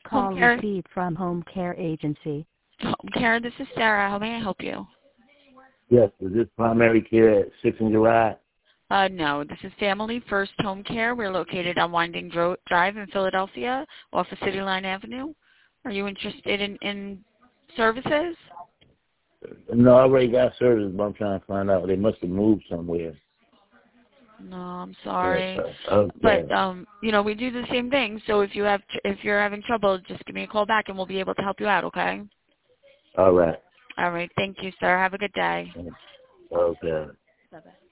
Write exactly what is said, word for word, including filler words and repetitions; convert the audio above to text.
Home Call care. received from Home Care Agency. Home care. This is Sarah. How may I help you? Yes, is this primary care at six in July? Uh, no, this is Family First Home Care. We're located on Winding Dro- Drive in Philadelphia, off of City Line Avenue. Are you interested in, in services? No, I already got service, but I'm trying to find out. They must have moved somewhere. No, I'm sorry. Yes, sir. Okay. But um, you know, we do the same thing. So if you have, if you're having trouble, just give me a call back, and we'll be able to help you out. Okay? All right. All right. Thank you, sir. Have a good day. Okay. Bye bye.